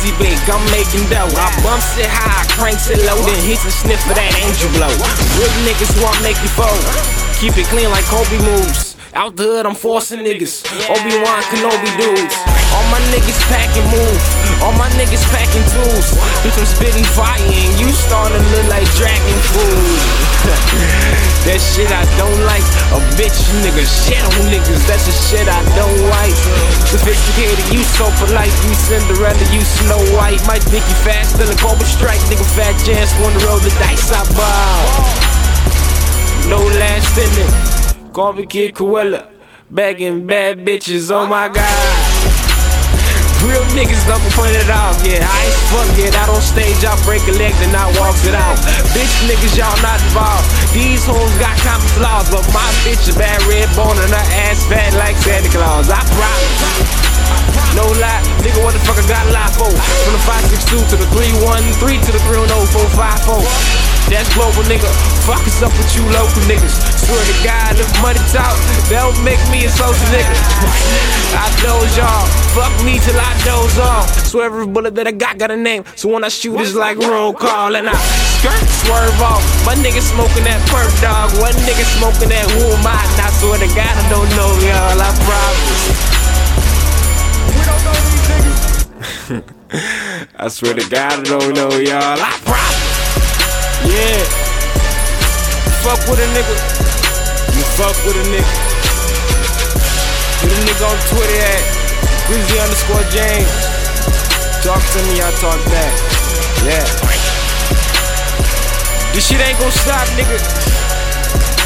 easy bake, I'm making dough. I bumps it high, cranks it low, then hits a sniff for that angel blow. Real niggas who I make you fold. Keep it clean like Kobe moves. Out the hood, I'm forcing niggas. Obi-Wan Kenobi dudes. All my niggas packing moves. All my niggas packing tools. Bitch, I'm spitting fire and you starting to look like dragon food. That shit I don't like. A bitch nigga shit on niggas. That's the shit I don't like. Sophisticated, you so polite. You Cinderella, you Snow White. My dicky fast, still a Cobra Strike. Nigga fat chance, wanna roll the dice, I bow. No last ending. Call me Kid Cruella, bagging bad bitches, oh my god. Real niggas don't point it off, yeah. I ain't fuck it, out on stage, I break a leg, then I walk it out. Bitch niggas, y'all not involved. These hoes got common flaws, but my bitch is bad red bone and her ass fat like Santa Claus. I promise. No lie, nigga, what the fuck I got a lie for? From the 562 to the 313 to the 310-454. That's global, nigga. Fuck us up with you local niggas. Swear to God, if money talk, don't make me a social nigga. I doze y'all, fuck me till I doze off. Swear every bullet that I got a name. So when I shoot, it's like roll call and I swerve off. My nigga smoking that perp dog. One nigga smoking that who am I? And I swear to God, I don't know y'all. I promise. We don't know these niggas. I swear to God, I don't know y'all. I promise. Yeah. Fuck with a nigga. You fuck with a nigga. With a nigga on Twitter at Grizzly_James. Talk to me, I talk back. Yeah. This shit ain't gon' stop, nigga.